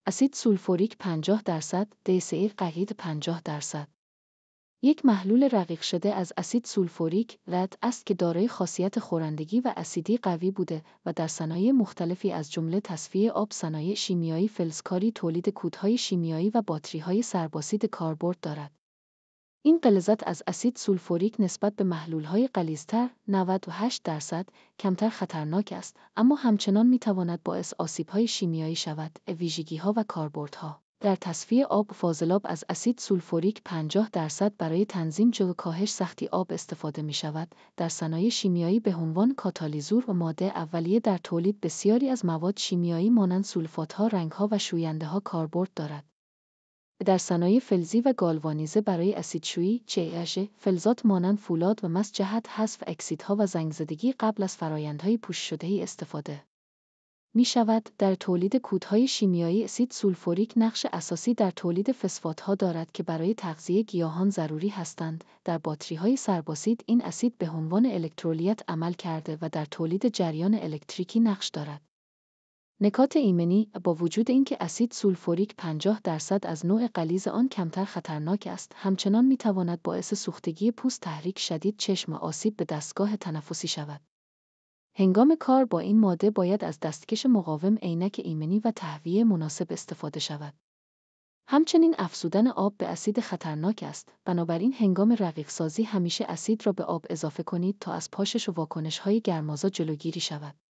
اسید سولفوریک 50%، DSA قید 50%. یک محلول رقیق شده از اسید سولفوریک رد است که دارای خاصیت خورندگی و اسیدی قوی بوده و در صنایع مختلفی از جمله تصفیه آب، صنایع شیمیایی، فلزکاری، تولید کودهای شیمیایی و باتری‌های سرباسید کاربرد دارد. این غلظت از اسید سولفوریک نسبت به محلول‌های غلیظتر 98% کمتر خطرناک است، اما همچنان می‌تواند باعث آسیب‌های شیمیایی شود، ویژگی‌ها و کاربردها. در تصفیه آب، فاضلاب از اسید سولفوریک 50% برای تنظیم جلو کاهش سختی آب استفاده می‌شود. در صنایع شیمیایی به عنوان کاتالیزور و ماده اولیه در تولید بسیاری از مواد شیمیایی مانند سولفات‌ها، رنگ‌ها و شوینده‌ها کاربرد دارد. در صنایع فلزی و گالوانیزه برای اسیدشویی، فلزات مانند فولاد و مس جهت حذف اکسیدها و زنگزدگی قبل از فرآیندهای پوش شده‌ای استفاده می شود. در تولید کودهای شیمیایی، اسید سولفوریک نقش اساسی در تولید فسفات‌ها دارد که برای تغذیه گیاهان ضروری هستند. در باتری‌های سرباسید این اسید به عنوان الکترولیت عمل کرده و در تولید جریان الکتریکی نقش دارد. نکات ایمنی: با وجود اینکه اسید سولفوریک 50% از نوع غلیظ آن کمتر خطرناک است، همچنان می‌تواند باعث سوختگی پوست، تحریک شدید چشم و آسیب به دستگاه تنفسی شود. هنگام کار با این ماده باید از دستکش مقاوم، عینک ایمنی و تهویه مناسب استفاده شود. همچنین افزودن آب به اسید خطرناک است، بنابراین هنگام رقیق‌سازی همیشه اسید را به آب اضافه کنید تا از پاشش و واکنش‌های گرمازا جلوگیری شود.